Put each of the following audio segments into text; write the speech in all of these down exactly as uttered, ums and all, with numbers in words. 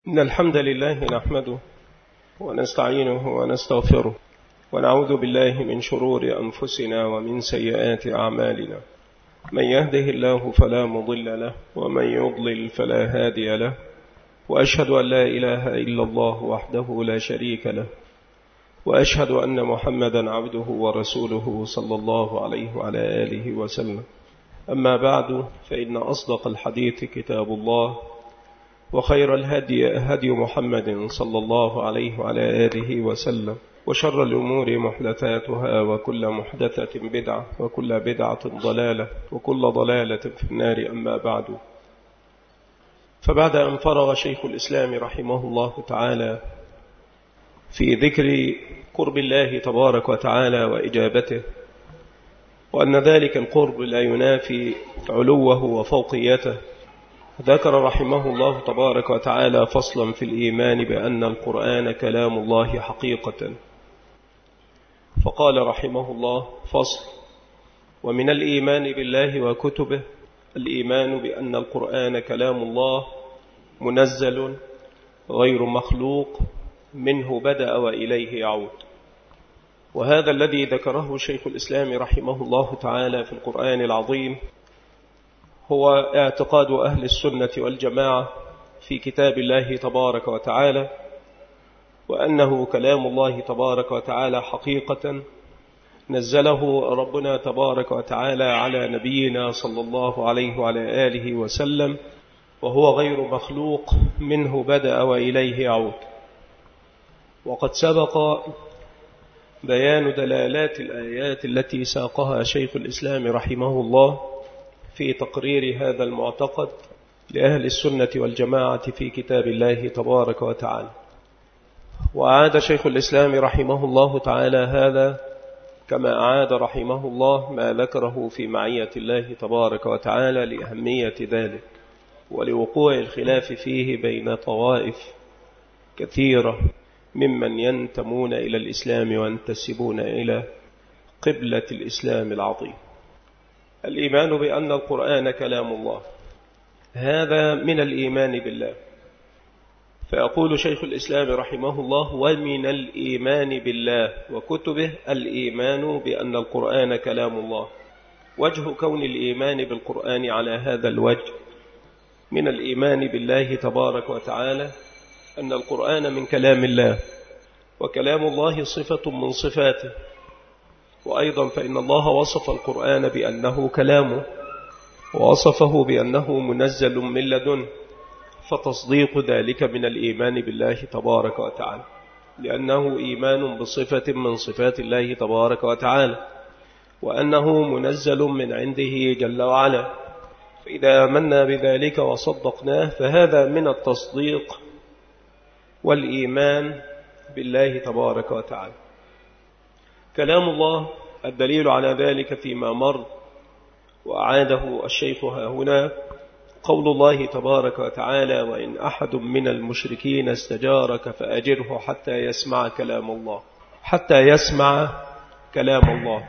إن الحمد لله نحمده ونستعينه ونستغفره ونعوذ بالله من شرور أنفسنا ومن سيئات أعمالنا. من يهده الله فلا مضل له ومن يضلل فلا هادي له، وأشهد أن لا إله إلا الله وحده لا شريك له، وأشهد أن محمدا عبده ورسوله صلى الله عليه وعلى آله وسلم. أما بعد، فإن أصدق الحديث كتاب الله، وخير الهدي هدي محمد صلى الله عليه وعلى آله وسلم، وشر الأمور محدثاتها، وكل محدثة بدعة، وكل بدعة ضلالة، وكل ضلالة في النار. أما بعد، فبعد أن فرغ شيخ الإسلام رحمه الله تعالى في ذكر قرب الله تبارك وتعالى وإجابته، وأن ذلك القرب لا ينافي علوه وفوقيته، ذكر رحمه الله تبارك وتعالى فصلا في الإيمان بأن القرآن كلام الله حقيقة. فقال رحمه الله: فصل: ومن الإيمان بالله وكتبه الإيمان بأن القرآن كلام الله منزل غير مخلوق، منه بدأ وإليه يعود. وهذا الذي ذكره شيخ الإسلام رحمه الله تعالى في القرآن العظيم هو اعتقاد أهل السنة والجماعة في كتاب الله تبارك وتعالى، وأنه كلام الله تبارك وتعالى حقيقة نزله ربنا تبارك وتعالى على نبينا صلى الله عليه وعلى آله وسلم، وهو غير مخلوق، منه بدأ وإليه يعود. وقد سبق بيان دلالات الآيات التي ساقها شيخ الإسلام رحمه الله في تقرير هذا المعتقد لأهل السنة والجماعة في كتاب الله تبارك وتعالى. وأعاد شيخ الإسلام رحمه الله تعالى هذا كما أعاد رحمه الله ما ذكره في معية الله تبارك وتعالى لأهمية ذلك، ولوقوع الخلاف فيه بين طوائف كثيرة ممن ينتمون إلى الإسلام وينتسبون إلى قبلة الإسلام العظيم. الإيمان بأن القرآن كلام الله، هذا من الإيمان بالله. فيقول شيخ الإسلام رحمه الله: ومن الإيمان بالله وكتبه الإيمان بأن القرآن كلام الله. وجه كون الإيمان بالقرآن على هذا الوجه من الإيمان بالله تبارك وتعالى أن القرآن من كلام الله، وكلام الله صفة من صفاته. وأيضا فإن الله وصف القرآن بأنه كلامه، ووصفه بأنه منزل من لدنه، فتصديق ذلك من الإيمان بالله تبارك وتعالى، لأنه إيمان بصفة من صفات الله تبارك وتعالى، وأنه منزل من عنده جل وعلا. فإذا آمنا بذلك وصدقناه فهذا من التصديق والإيمان بالله تبارك وتعالى. كلام الله الدليل على ذلك فيما مر وأعاده الشيخ ها هنا قول الله تبارك وتعالى: وإن أحد من المشركين استجارك فأجره حتى يسمع كلام الله، حتى يسمع كلام الله.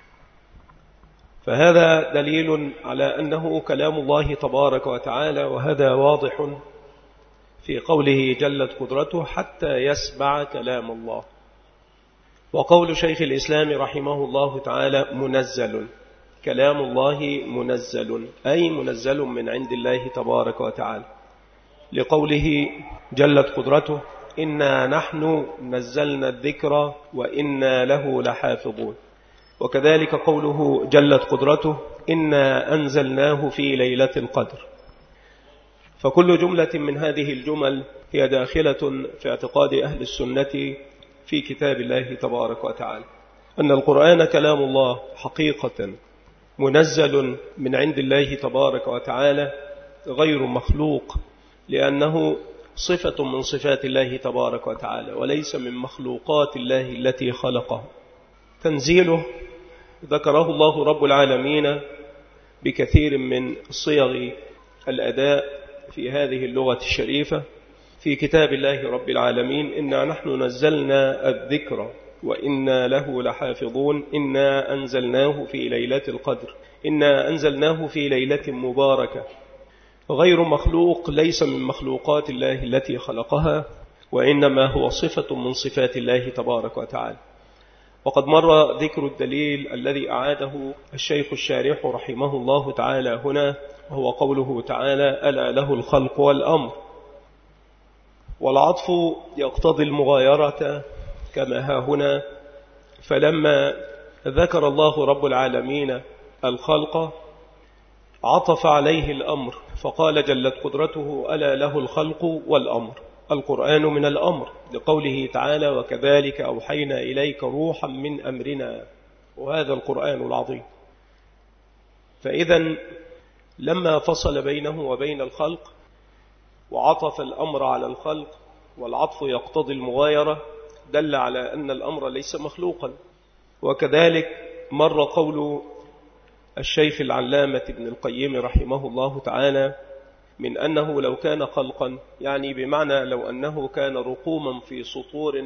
فهذا دليل على أنه كلام الله تبارك وتعالى، وهذا واضح في قوله جلت قدرته حتى يسمع كلام الله. وقول شيخ الإسلام رحمه الله تعالى: منزل، كلام الله منزل، أي منزل من عند الله تبارك وتعالى، لقوله جلت قدرته: إنا نحن نزلنا الذكر وإنا له لحافظون. وكذلك قوله جلت قدرته: إنا أنزلناه في ليلة القدر. فكل جملة من هذه الجمل هي داخلة في اعتقاد أهل السنة في كتاب الله تبارك وتعالى، أن القرآن كلام الله حقيقة منزل من عند الله تبارك وتعالى غير مخلوق، لأنه صفة من صفات الله تبارك وتعالى وليس من مخلوقات الله التي خلقه. تنزيله ذكره الله رب العالمين بكثير من صيغ الأداء في هذه اللغة الشريفة في كتاب الله رب العالمين: إنا نحن نزلنا الذكر وإنا له لحافظون، إنا أنزلناه في ليلة القدر، إنا أنزلناه في ليلة مباركة. غير مخلوق ليس من مخلوقات الله التي خلقها، وإنما هو صفة من صفات الله تبارك وتعالى. وقد مر ذكر الدليل الذي أعاده الشيخ الشارح رحمه الله تعالى هنا، وهو قوله تعالى: ألا له الخلق والأمر. والعطف يقتضي المغايرة كما ها هنا، فلما ذكر الله رب العالمين الخلق عطف عليه الأمر، فقال جلت قدرته: ألا له الخلق والأمر. القرآن من الأمر، لقوله تعالى: وكذلك أوحينا إليك روحا من أمرنا، وهذا القرآن العظيم. فإذا لما فصل بينه وبين الخلق وعطف الأمر على الخلق، والعطف يقتضي المغايرة، دل على أن الأمر ليس مخلوقا. وكذلك مر قول الشيخ العلامة ابن القيم رحمه الله تعالى من أنه لو كان خلقا، يعني بمعنى لو أنه كان رقوما في سطور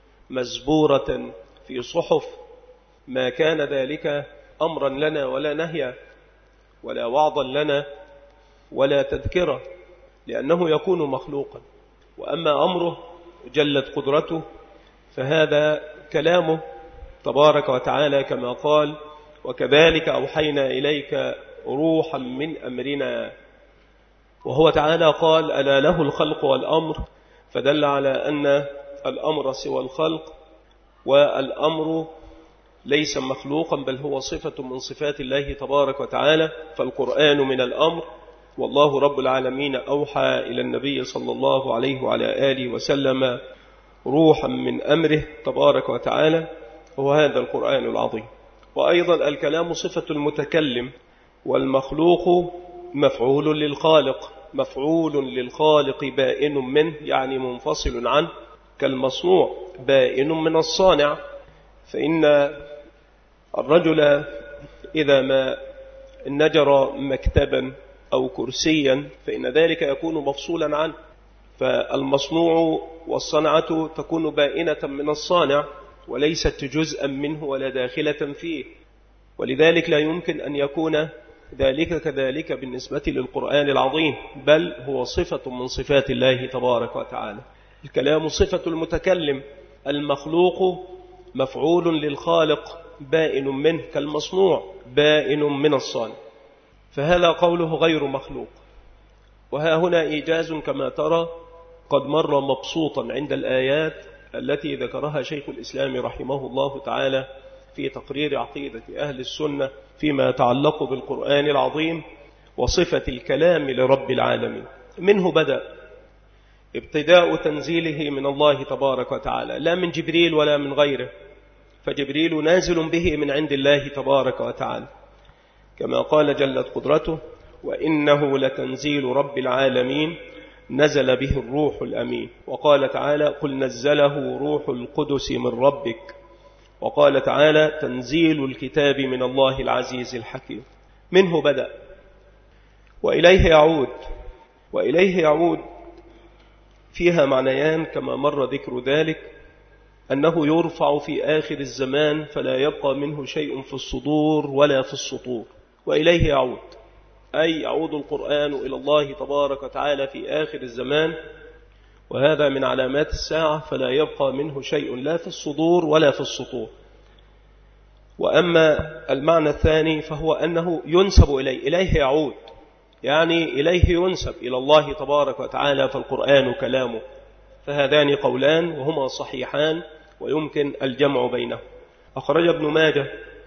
مزبورة في صحف، ما كان ذلك أمرا لنا ولا نهيا ولا وعظا لنا ولا تذكرة، لأنه يكون مخلوقا. وأما أمره جلت قدرته فهذا كلامه تبارك وتعالى، كما قال: وكذلك أوحينا إليك روحا من أمرنا. وهو تعالى قال: ألا له الخلق والأمر، فدل على أن الأمر سوى الخلق، والأمر ليس مخلوقا بل هو صفة من صفات الله تبارك وتعالى. فالقرآن من الأمر، والله رب العالمين أوحى إلى النبي صلى الله عليه وعلى آله وسلم روحا من أمره تبارك وتعالى، وهذا القرآن العظيم. وأيضا الكلام صفة المتكلم، والمخلوق مفعول للخالق، مفعول للخالق بائن منه، يعني منفصل عنه، كالمصنوع بائن من الصانع. فإن الرجل إذا ما نجر مكتبا أو كرسيا فإن ذلك يكون مفصولا عنه، فالمصنوع والصنعة تكون بائنة من الصانع وليست جزءا منه ولا داخلة فيه. ولذلك لا يمكن أن يكون ذلك كذلك بالنسبة للقرآن العظيم، بل هو صفة من صفات الله تبارك وتعالى. الكلام صفة المتكلم، المخلوق مفعول للخالق بائن منه، كالمصنوع بائن من الصانع. فهذا قوله غير مخلوق. وها هنا إيجاز كما ترى قد مر مبسوطا عند الآيات التي ذكرها شيخ الإسلام رحمه الله تعالى في تقرير عقيدة أهل السنة فيما يتعلق بالقرآن العظيم وصفة الكلام لرب العالمين. منه بدأ ابتداء تنزيله من الله تبارك وتعالى، لا من جبريل ولا من غيره، فجبريل نازل به من عند الله تبارك وتعالى، كما قال جلت قدرته: وإنه لتنزيل رب العالمين نزل به الروح الأمين. وقال تعالى: قل نزله روح القدس من ربك. وقال تعالى: تنزيل الكتاب من الله العزيز الحكيم. منه بدأ وإليه يعود. وإليه يعود فيها معنيان كما مر ذكر ذلك، أنه يرفع في آخر الزمان فلا يبقى منه شيء في الصدور ولا في السطور. وإليه يعود أي يعود القرآن إلى الله تبارك وتعالى في آخر الزمان، وهذا من علامات الساعة، فلا يبقى منه شيء لا في الصدور ولا في السطور. وأما المعنى الثاني فهو أنه ينسب إليه، إليه يعود، يعني إليه ينسب إلى الله تبارك وتعالى، فالقرآن كلامه. فهذان قولان وهما صحيحان ويمكن الجمع بينهم. أخرج ابن ماجه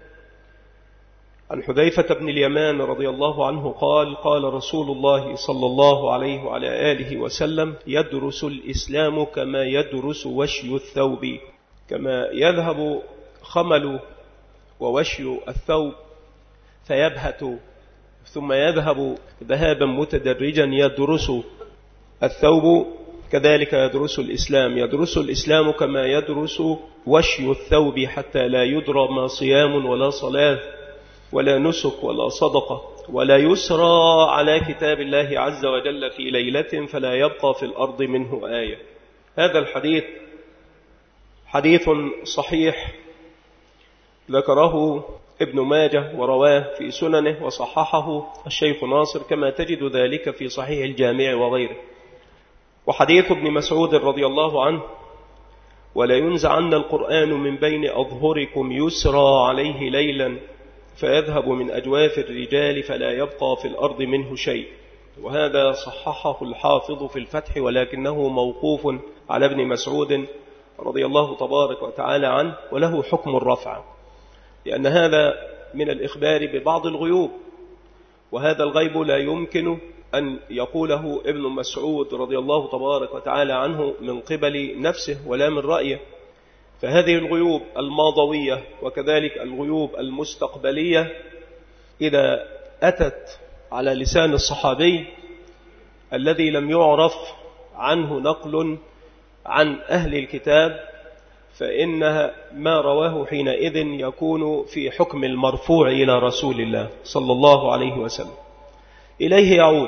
عن حذيفة بن اليمان رضي الله عنه قال: قال رسول الله صلى الله عليه وعلى آله وسلم: يدرس الإسلام كما يدرس وشي الثوب، كما يذهب خمل ووشي الثوب فيبهت ثم يذهب ذهابا متدرجا يدرس الثوب، كذلك يدرس الإسلام. يدرس الإسلام كما يدرس وشي الثوب، حتى لا يدرى ما صيام ولا صلاة ولا نسك ولا صدقة ولا يسرى على كتاب الله عز وجل في ليلة فلا يبقى في الأرض منه آية. هذا الحديث حديث صحيح ذكره ابن ماجه ورواه في سننه وصححه الشيخ ناصر، كما تجد ذلك في صحيح الجامع وغيره. وحديث ابن مسعود رضي الله عنه: ولا ينزعن القرآن من بين أظهركم يسرى عليه ليلا فيذهب من أجواف الرجال فلا يبقى في الأرض منه شيء. وهذا صححه الحافظ في الفتح، ولكنه موقوف على ابن مسعود رضي الله تبارك وتعالى عنه، وله حكم الرفع، لأن هذا من الإخبار ببعض الغيوب، وهذا الغيب لا يمكن أن يقوله ابن مسعود رضي الله تبارك وتعالى عنه من قبل نفسه ولا من رأيه. فهذه الغيوب الماضوية وكذلك الغيوب المستقبلية إذا أتت على لسان الصحابي الذي لم يعرف عنه نقل عن أهل الكتاب، فإنها ما رواه حينئذ يكون في حكم المرفوع إلى رسول الله صلى الله عليه وسلم. إليه يعود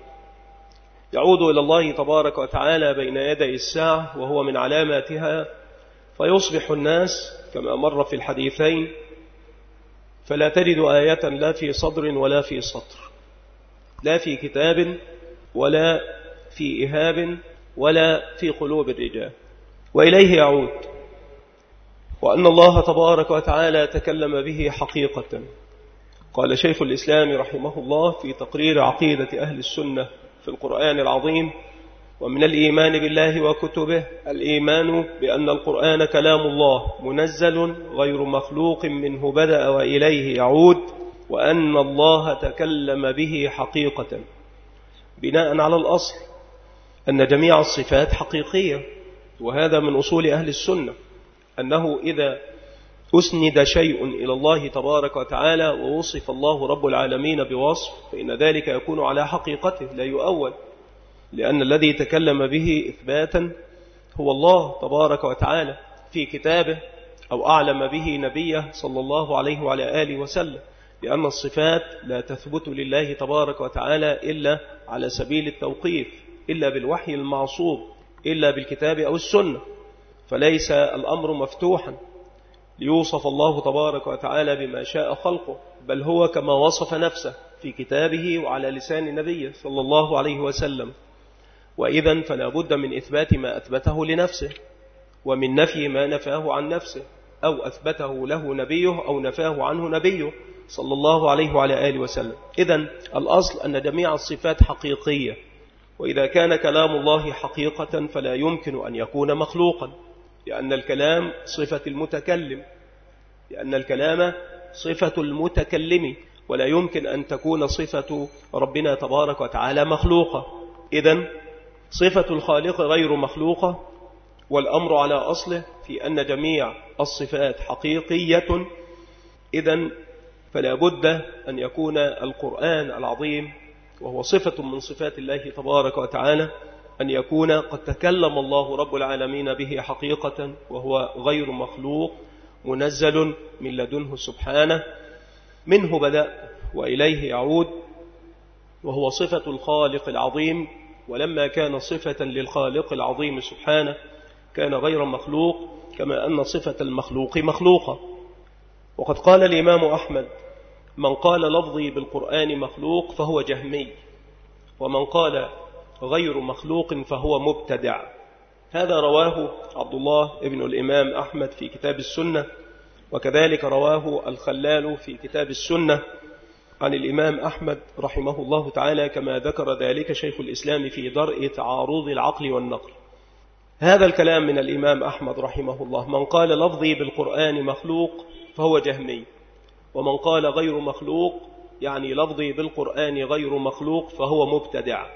يعود إلى الله تبارك وتعالى بين يدي الساعة، وهو من علاماتها، فيصبح الناس كما مر في الحديثين فلا تجد آية لا في صدر ولا في سطر، لا في كتاب ولا في إهاب ولا في قلوب الرجال، وإليه يعود. وأن الله تبارك وتعالى تكلم به حقيقة. قال شيخ الإسلام رحمه الله في تقرير عقيدة أهل السنة في القرآن العظيم: ومن الإيمان بالله وكتبه الإيمان بأن القرآن كلام الله منزل غير مخلوق منه بدأ وإليه يعود، وأن الله تكلم به حقيقة، بناء على الأصل أن جميع الصفات حقيقية. وهذا من أصول أهل السنة، أنه إذا أسند شيء إلى الله تبارك وتعالى ووصف الله رب العالمين بوصف، فإن ذلك يكون على حقيقته لا يؤول، لأن الذي تكلم به إثباتا هو الله تبارك وتعالى في كتابه، أو أعلم به نبيه صلى الله عليه وعلى آله وسلم، لأن الصفات لا تثبت لله تبارك وتعالى إلا على سبيل التوقيف، إلا بالوحي المعصوب، إلا بالكتاب أو السنة، فليس الأمر مفتوحا ليوصف الله تبارك وتعالى بما شاء خلقه، بل هو كما وصف نفسه في كتابه وعلى لسان نبيه صلى الله عليه وسلم. وإذن فلا بد من إثبات ما أثبته لنفسه، ومن نفي ما نفاه عن نفسه، أو أثبته له نبيه أو نفاه عنه نبيه صلى الله عليه وعلى آله وسلم. إذن الأصل أن جميع الصفات حقيقية، وإذا كان كلام الله حقيقة فلا يمكن أن يكون مخلوقا، لأن الكلام صفة المتكلم، لأن الكلام صفة المتكلم، ولا يمكن أن تكون صفة ربنا تبارك وتعالى مخلوقة. إذن صفة الخالق غير مخلوقة، والأمر على أصله في أن جميع الصفات حقيقية. إذن فلا بد أن يكون القرآن العظيم، وهو صفة من صفات الله تبارك وتعالى، أن يكون قد تكلم الله رب العالمين به حقيقة، وهو غير مخلوق منزل من لدنه سبحانه، منه بدأ وإليه يعود، وهو صفة الخالق العظيم. ولما كان صفة للخالق العظيم سبحانه كان غير مخلوق، كما أن صفة المخلوق مخلوقة. وقد قال الإمام أحمد: من قال لفظي بالقرآن مخلوق فهو جهمي، ومن قال غير مخلوق فهو مبتدع. هذا رواه عبد الله ابن الإمام أحمد في كتاب السنة، وكذلك رواه الخلال في كتاب السنة عن الإمام أحمد رحمه الله تعالى، كما ذكر ذلك شيخ الإسلام في درء تعارض العقل والنقل. هذا الكلام من الإمام أحمد رحمه الله: من قال لفظي بالقرآن مخلوق فهو جهمي، ومن قال غير مخلوق يعني لفظي بالقرآن غير مخلوق فهو مبتدع.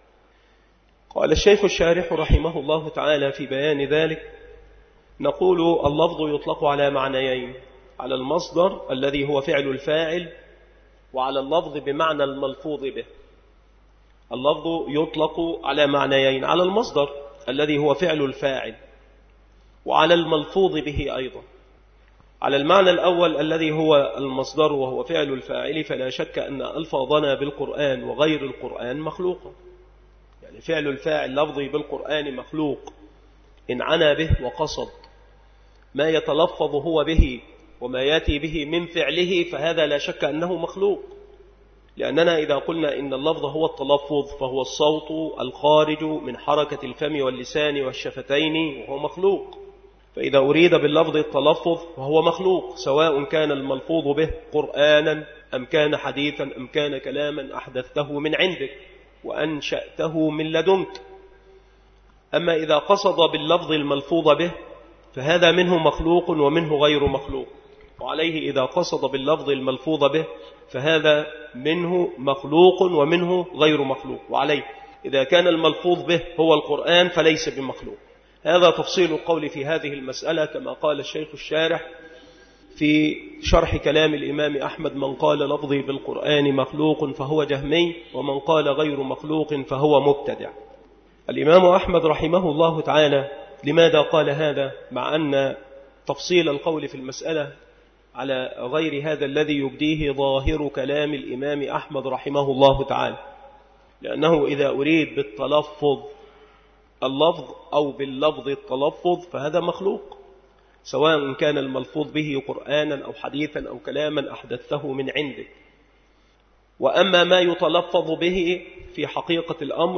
قال الشيخ الشارح رحمه الله تعالى في بيان ذلك: نقول اللفظ يطلق على معنيين، على المصدر الذي هو فعل الفاعل، وعلى اللفظ بمعنى الملفوظ به. اللفظ يطلق على معنيين: على المصدر الذي هو فعل الفاعل، وعلى الملفوظ به أيضا. على المعنى الأول الذي هو المصدر وهو فعل الفاعل، فلا شك أن ألفاظنا بالقرآن وغير القرآن مخلوقة، يعني فعل الفاعل لفظي بالقرآن مخلوق إن عنى به وقصد ما يتلفظ هو به وما يأتي به من فعله فهذا لا شك أنه مخلوق، لأننا إذا قلنا إن اللفظ هو التلفظ فهو الصوت الخارج من حركة الفم واللسان والشفتين وهو مخلوق. فإذا أريد باللفظ التلفظ فهو مخلوق، سواء كان الملفوظ به قرآنا أم كان حديثا أم كان كلاما أحدثته من عندك وأنشأته من لدنك. أما إذا قصد باللفظ الملفوظ به فهذا منه مخلوق ومنه غير مخلوق، وعليه إذا قصد باللفظ الملفوظ به فهذا منه مخلوق ومنه غير مخلوق، وعليه إذا كان الملفوظ به هو القرآن فليس بمخلوق. هذا تفصيل القول في هذه المسألة كما قال الشيخ الشارح في شرح كلام الإمام أحمد: من قال لفظي بالقرآن مخلوق فهو جهمي، ومن قال غير مخلوق فهو مبتدع. الإمام أحمد رحمه الله تعالى لماذا قال هذا مع أن تفصيل القول في المسألة على غير هذا الذي يبديه ظاهر كلام الإمام أحمد رحمه الله تعالى؟ لأنه إذا أريد بالتلفظ اللفظ أو باللفظ التلفظ فهذا مخلوق، سواء كان الملفوظ به قرآنا أو حديثا أو كلاما أحدثته من عندك. وأما ما يتلفظ به في حقيقة الأمر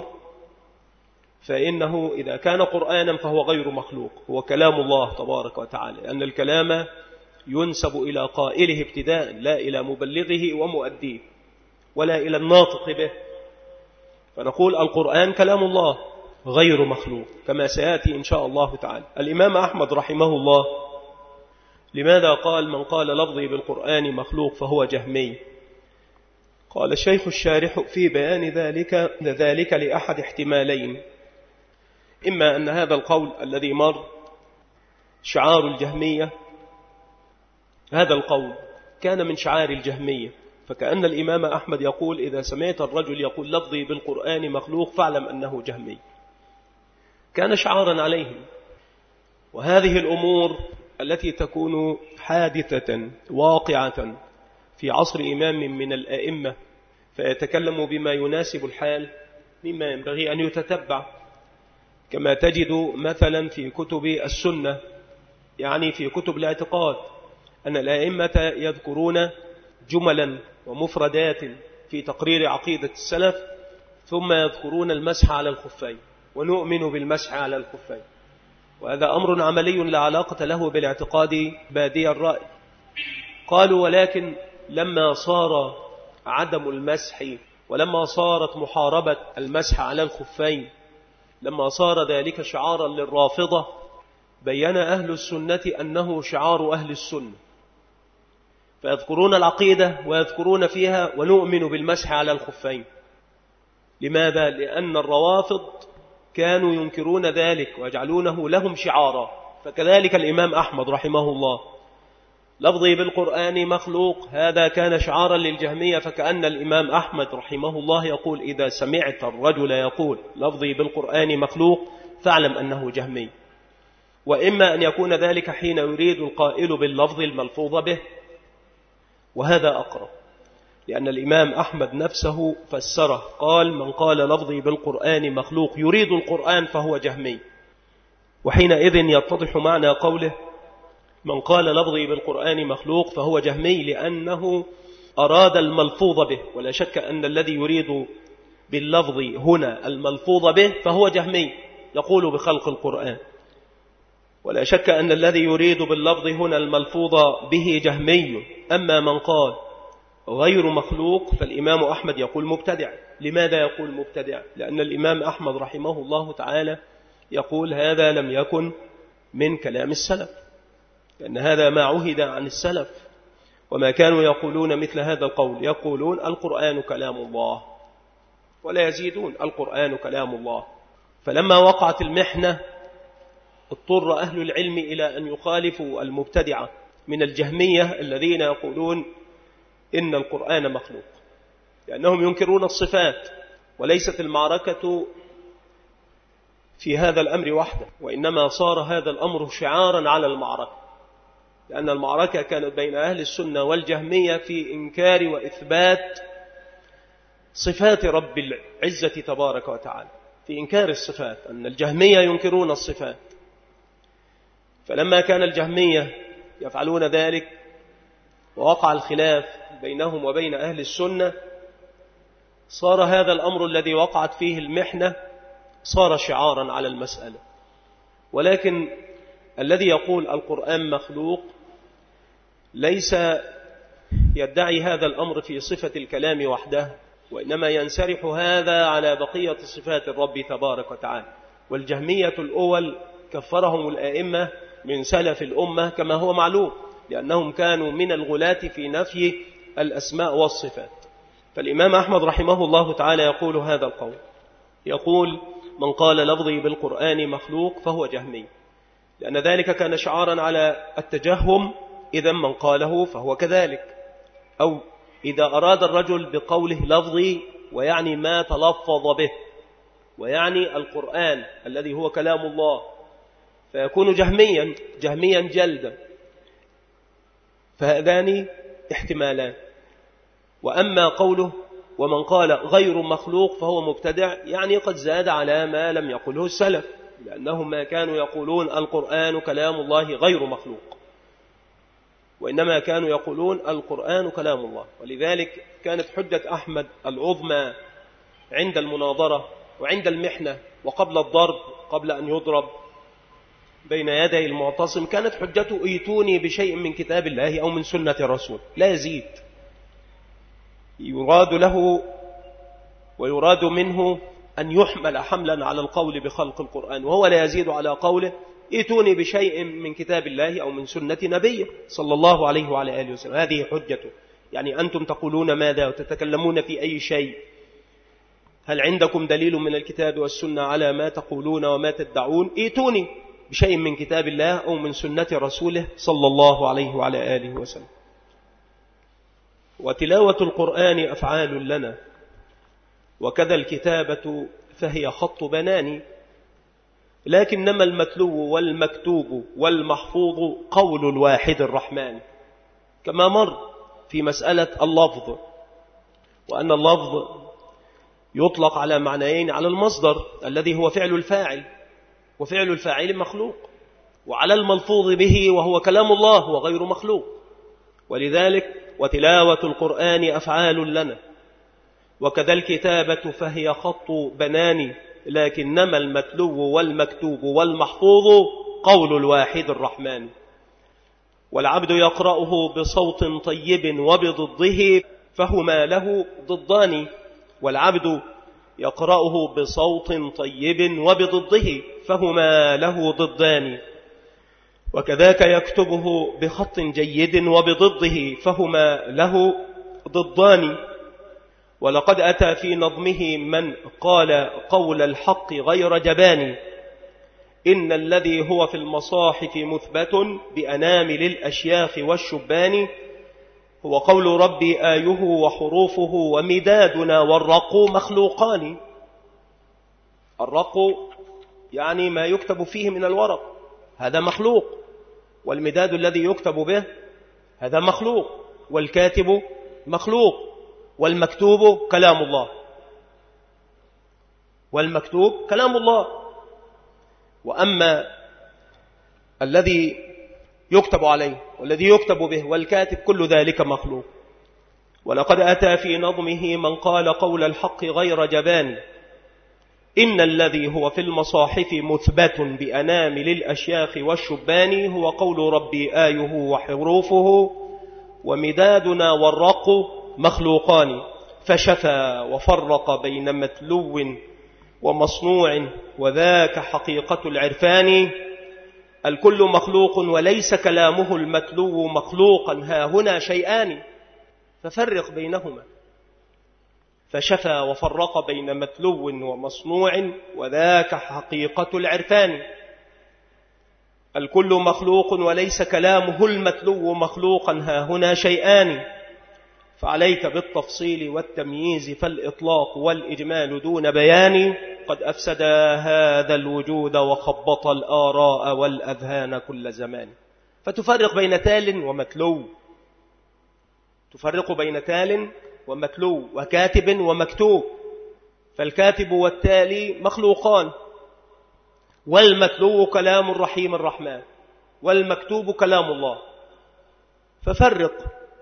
فإنه إذا كان قرآنا فهو غير مخلوق، هو كلام الله تبارك وتعالى، لأن الكلام ينسب إلى قائله ابتداء لا إلى مبلغه ومؤديه ولا إلى الناطق به. فنقول القرآن كلام الله غير مخلوق كما سيأتي إن شاء الله تعالى. الإمام أحمد رحمه الله لماذا قال من قال لفظي بالقرآن مخلوق فهو جهمي؟ قال الشيخ الشارح في بيان ذلك ذلك لأحد احتمالين: إما أن هذا القول الذي مر شعار الجهمية، هذا القول كان من شعار الجهمية، فكأن الإمام أحمد يقول إذا سمعت الرجل يقول لفظي بالقرآن مخلوق فاعلم أنه جهمي، كان شعارا عليهم. وهذه الأمور التي تكون حادثة واقعة في عصر إمام من الأئمة فيتكلم بما يناسب الحال مما ينبغي أن يتتبع، كما تجد مثلا في كتب السنة، يعني في كتب الاعتقاد، أن الأئمة يذكرون جملا ومفردات في تقرير عقيدة السلف ثم يذكرون المسح على الخفين ونؤمن بالمسح على الخفين، وهذا أمر عملي لا علاقة له بالاعتقاد بادي الرأي. قالوا ولكن لما صار عدم المسح ولما صارت محاربة المسح على الخفين، لما صار ذلك شعارا للرافضة، بيّن أهل السنة أنه شعار أهل السنة، فيذكرون العقيدة ويذكرون فيها ونؤمن بالمسح على الخفين. لماذا؟ لأن الروافض كانوا ينكرون ذلك ويجعلونه لهم شعارا. فكذلك الإمام أحمد رحمه الله لفظي بالقرآن مخلوق هذا كان شعارا للجهمية، فكأن الإمام أحمد رحمه الله يقول إذا سمعت الرجل يقول لفظي بالقرآن مخلوق فاعلم أنه جهمي. وإما أن يكون ذلك حين يريد القائل باللفظ الملفوظ به، وهذا أقرب، لأن الإمام أحمد نفسه فسره قال من قال لفظي بالقرآن مخلوق يريد القرآن فهو جهمي. وحينئذ يتضح معنى قوله من قال لفظي بالقرآن مخلوق فهو جهمي، لأنه أراد الملفوظ به، ولا شك أن الذي يريد باللفظ هنا الملفوظ به فهو جهمي يقول بخلق القرآن، ولا شك أن الذي يريد باللفظ هنا الملفوظ به جهمي. أما من قال غير مخلوق فالإمام أحمد يقول مبتدع. لماذا يقول مبتدع؟ لأن الإمام أحمد رحمه الله تعالى يقول هذا لم يكن من كلام السلف، لأن هذا ما عهد عن السلف، وما كانوا يقولون مثل هذا القول، يقولون القرآن كلام الله ولا يزيدون القرآن كلام الله. فلما وقعت المحنة اضطر أهل العلم إلى أن يخالفوا المبتدعة من الجهمية الذين يقولون إن القرآن مخلوق، لأنهم ينكرون الصفات. وليست المعركة في هذا الأمر وحده، وإنما صار هذا الأمر شعارا على المعركة، لأن المعركة كانت بين أهل السنة والجهمية في إنكار وإثبات صفات رب العزة تبارك وتعالى، في إنكار الصفات، أن الجهمية ينكرون الصفات. فلما كان الجهمية يفعلون ذلك ووقع الخلاف بينهم وبين أهل السنة، صار هذا الأمر الذي وقعت فيه المحنة صار شعارا على المسألة. ولكن الذي يقول القرآن مخلوق ليس يدعي هذا الأمر في صفة الكلام وحده، وإنما ينسرح هذا على بقية صفات الرب تبارك وتعالى. والجهمية الأول كفرهم الآئمة من سلف الأمة كما هو معلوم، لأنهم كانوا من الغلاة في نفي الأسماء والصفات. فالإمام أحمد رحمه الله تعالى يقول هذا القول، يقول: من قال لفظي بالقرآن مخلوق فهو جهمي، لأن ذلك كان شعارا على التجهم، إذا من قاله فهو كذلك. أو إذا أراد الرجل بقوله لفظي ويعني ما تلفظ به، ويعني القرآن الذي هو كلام الله، فيكون جهميا جهميا جلدا. فهذان احتمالان. وأما قوله ومن قال غير مخلوق فهو مبتدع، يعني قد زاد على ما لم يقله السلف، لأنهم ما كانوا يقولون القرآن كلام الله غير مخلوق، وإنما كانوا يقولون القرآن كلام الله. ولذلك كانت حجة أحمد العظمى عند المناظرة وعند المحنة وقبل الضرب، قبل أن يضرب بين يدي المعتصم، كانت حجته: ايتوني بشيء من كتاب الله أو من سنة الرسول، لا يزيد. يراد له ويراد منه أن يحمل حملا على القول بخلق القرآن، وهو لا يزيد على قوله: ائتوني بشيء من كتاب الله أو من سنة نبيه صلى الله عليه وعلى آله وسلم. هذه حجته. يعني أنتم تقولون ماذا وتتكلمون في أي شيء؟ هل عندكم دليل من الكتاب والسنة على ما تقولون وما تدعون؟ ائتوني بشيء من كتاب الله أو من سنة رسوله صلى الله عليه وعلى آله وسلم. وتلاوة القرآن أفعال لنا، وكذا الكتابة فهي خط بناني، لكنما المتلو والمكتوب والمحفوظ قول الواحد الرحمن، كما مر في مسألة اللفظ، وأن اللفظ يطلق على معنيين: على المصدر الذي هو فعل الفاعل، وفعل الفاعل مخلوق، وعلى الملفوظ به وهو كلام الله وغير مخلوق. ولذلك وتلاوة القرآن أفعال لنا، وكذا الكتابة فهي خط بناني، لكنما المتلو والمكتوب والمحفوظ قول الواحد الرحمن. والعبد يقرأه بصوت طيب وبضده فهما له ضدان، والعبد يقرأه بصوت طيب وبضده فهما له ضدان، وكذاك يكتبه بخط جيد وبضده فهما له ضدان. ولقد أتى في نظمه من قال قول الحق غير جبان، إن الذي هو في المصاحف مثبت بأنامل الأشياخ والشبان، هو قول ربي آيه وحروفه ومدادنا والرق مخلوقان. الرق يعني ما يكتب فيه من الورق، هذا مخلوق، والمداد الذي يكتب به هذا مخلوق، والكاتب مخلوق، والمكتوب كلام الله، والمكتوب كلام الله. وأما الذي يكتب عليه والذي يكتب به والكاتب كل ذلك مخلوق. ولقد أتى في نظمه من قال قول الحق غير جبان، إن الذي هو في المصاحف مثبت بأنامل الأشياخ والشبان، هو قول ربي آيه وحروفه ومدادنا والرق مخلوقان. فشفى وفرق بين متلو ومصنوع، وذاك حقيقة العرفان. الكل مخلوق وليس كلامه المتلو مخلوقا، ها هنا شيئان ففرق بينهما. فشفى وفرق بين متلو ومصنوع، وذاك حقيقة العرفان. الكل مخلوق وليس كلامه المتلو مخلوقا، ها هنا شيئان. فعليك بالتفصيل والتمييز، فالإطلاق والإجمال دون بيان قد أفسد هذا الوجود وخبط الآراء والأذهان كل زمان. فتفرق بين تال ومتلو، تفرق بين تال ومتلو وكاتب ومكتوب. فالكاتب والتالي مخلوقان، والمتلو كلام الرحيم الرحمن، والمكتوب كلام الله. ففرق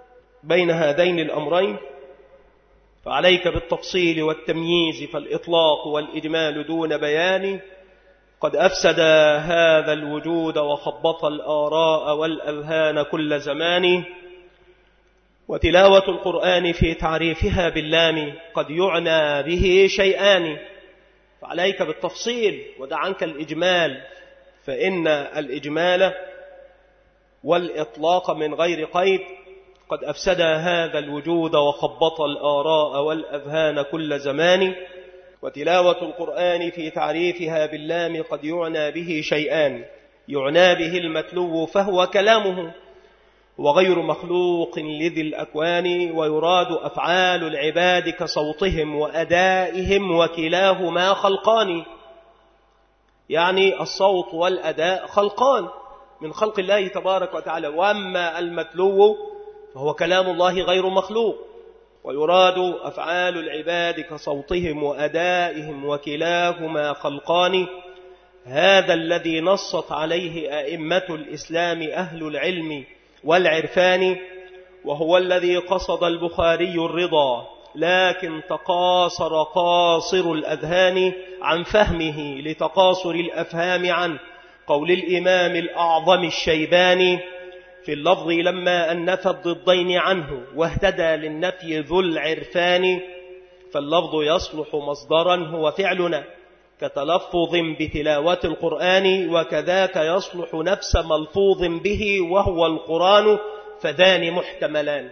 بين هذين الأمرين فعليك بالتفصيل والتمييز، فالإطلاق والإجمال دون بيان قد أفسد هذا الوجود وخبط الآراء والأذهان كل زمان. وتلاوة القرآن في تعريفها باللام قد يعنى به شيئان، فعليك بالتفصيل ودع عنك الإجمال، فإن الإجمال والإطلاق من غير قيد قد أفسد هذا الوجود وخبط الآراء والأذهان كل زمان. وتلاوة القرآن في تعريفها باللام قد يعنى به شيئان، يعنى به المتلو فهو كلامه وغير مخلوق لذي الأكوان، ويراد أفعال العباد كصوتهم وأدائهم وكلاهما خلقان، يعني الصوت والأداء خلقان من خلق الله تبارك وتعالى، وأما المتلو فهو كلام الله غير مخلوق. ويراد أفعال العباد كصوتهم وأدائهم وكلاهما خلقان، هذا الذي نصت عليه أئمة الإسلام أهل العلم والعرفان، وهو الذي قصد البخاري الرضا لكن تقاصر قاصر الأذهان عن فهمه لتقاصر الأفهام عن قول الإمام الأعظم الشيباني في اللفظ لما أنف الضدين عنه واهتدى للنفي ذو العرفان. فاللفظ يصلح مصدرا هو فعلنا كتلفظ بتلاوة القرآن، وكذاك يصلح نفس ملفوظ به وهو القرآن، فذان محتملان،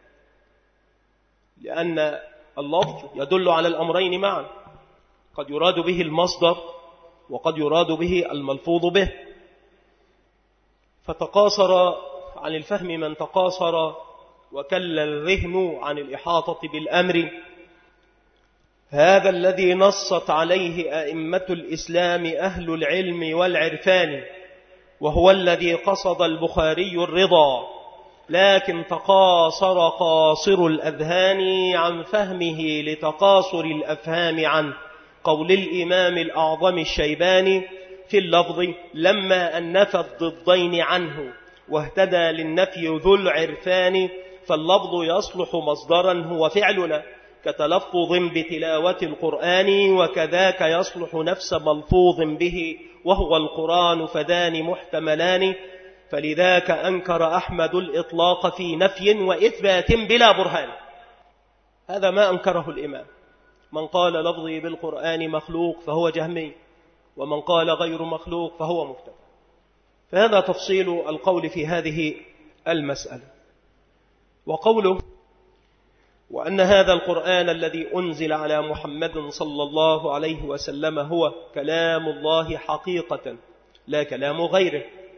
لأن اللفظ يدل على الأمرين معا، قد يراد به المصدر وقد يراد به الملفوظ به. فتقاصر عن الفهم من تقاصر، وكل الذهن عن الإحاطة بالأمر، هذا الذي نصت عليه أئمة الإسلام أهل العلم والعرفان، وهو الذي قصد البخاري الرضا لكن تقاصر قاصر الأذهان عن فهمه لتقاصر الأفهام عن قول الإمام الأعظم الشيباني في اللفظ لما أنف الضدين عنه واهتدى للنفي ذو العرفان. فاللفظ يصلح مصدرا هو فعلنا كتلفظ بتلاوة القرآن، وكذاك يصلح نفس ملفوظ به وهو القرآن، فذان محتملان. فلذاك أنكر أحمد الإطلاق في نفي وإثبات بلا برهان، هذا ما أنكره الإمام. من قال لفظي بالقرآن مخلوق فهو جهمي، ومن قال غير مخلوق فهو مبتدع. فهذا تفصيل القول في هذه المسألة. وقوله وأن هذا القرآن الذي أنزل على محمد صلى الله عليه وسلم هو كلام الله حقيقة لا كلام غيره.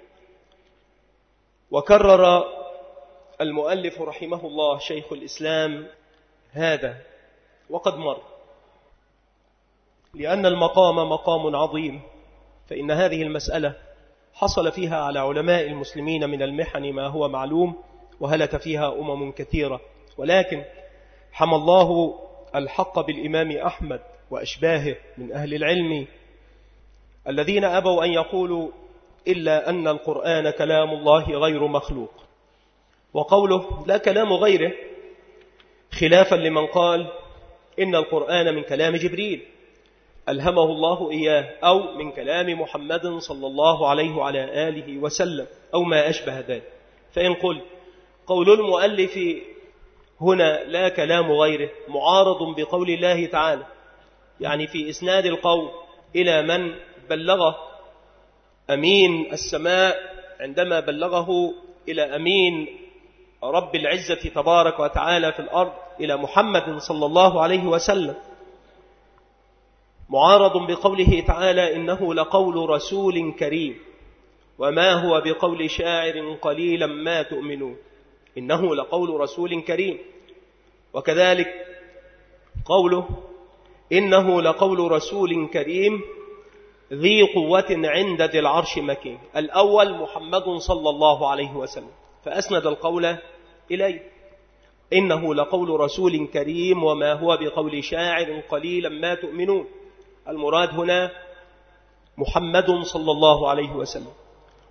وكرر المؤلف رحمه الله شيخ الإسلام هذا وقد مر، لأن المقام مقام عظيم، فإن هذه المسألة حصل فيها على علماء المسلمين من المحن ما هو معلوم، وهلك فيها أمم كثيرة، ولكن حمى الله الحق بالإمام أحمد وأشباهه من أهل العلم الذين أبوا أن يقولوا إلا أن القرآن كلام الله غير مخلوق. وقوله لا كلام غيره خلافا لمن قال إن القرآن من كلام جبريل ألهمه الله إياه، أو من كلام محمد صلى الله عليه وعلى آله وسلم، أو ما أشبه ذلك. فإن قل قول المؤلف هنا لا كلام غيره معارض بقول الله تعالى، يعني في إسناد القول إلى من بلغه أمين السماء عندما بلغه إلى أمين رب العزة تبارك وتعالى في الأرض إلى محمد صلى الله عليه وسلم، معارض بقوله تعالى إنه لقول رسول كريم وما هو بقول شاعر قليلا ما تؤمنون، إنه لقول رسول كريم. وكذلك قوله إنه لقول رسول كريم ذي قوة عند ذي العرش مكين، الأول محمد صلى الله عليه وسلم، فأسند القول إليه، إنه لقول رسول كريم وما هو بقول شاعر قليلا ما تؤمنون، المراد هنا محمد صلى الله عليه وسلم.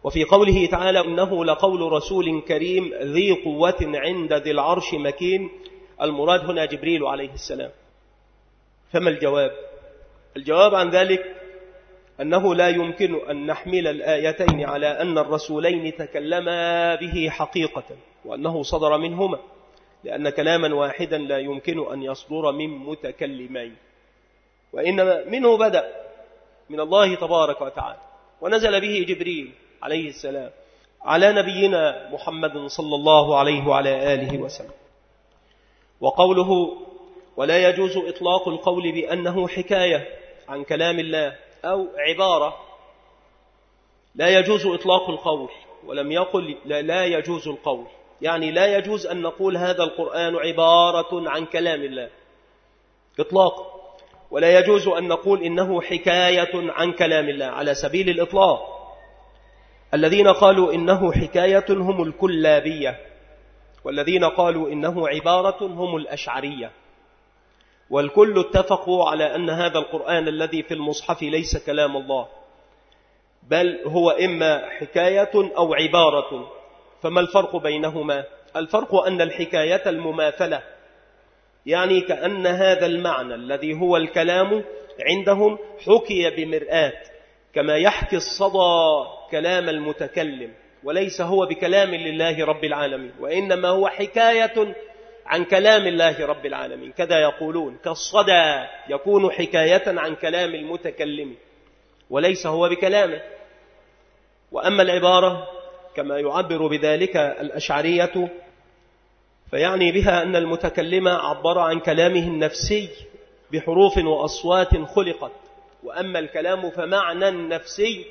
وفي قوله تعالى إنه لقول رسول كريم ذي قوة عند ذي العرش مكين، المراد هنا جبريل عليه السلام. فما الجواب؟ الجواب عن ذلك أنه لا يمكن أن نحمل الآيتين على أن الرسولين تكلما به حقيقة وأنه صدر منهما، لأن كلاما واحدا لا يمكن أن يصدر من متكلمين، وإنما منه بدأ من الله تبارك وتعالى، ونزل به جبريل عليه السلام على نبينا محمد صلى الله عليه وعلى آله وسلم. وقوله ولا يجوز إطلاق القول بأنه حكاية عن كلام الله أو عبارة، لا يجوز إطلاق القول، ولم يقل لا, لا يجوز القول، يعني لا يجوز أن نقول هذا القرآن عبارة عن كلام الله إطلاق، ولا يجوز أن نقول إنه حكاية عن كلام الله على سبيل الإطلاق. الذين قالوا إنه حكاية هم الكلابية، والذين قالوا إنه عبارة هم الأشعرية، والكل اتفقوا على أن هذا القرآن الذي في المصحف ليس كلام الله، بل هو إما حكاية أو عبارة. فما الفرق بينهما؟ الفرق أن الحكاية المماثلة، يعني كأن هذا المعنى الذي هو الكلام عندهم حكي بمرآة، كما يحكي الصدى كلام المتكلم، وليس هو بكلام لله رب العالمين، وإنما هو حكاية عن كلام الله رب العالمين. كذا يقولون كالصدى يكون حكاية عن كلام المتكلم وليس هو بكلامه. وأما العبارة كما يعبر بذلك الأشعرية فيعني بها أن المتكلم عبر عن كلامه النفسي بحروف وأصوات خلقت، وأما الكلام فمعنى نفسي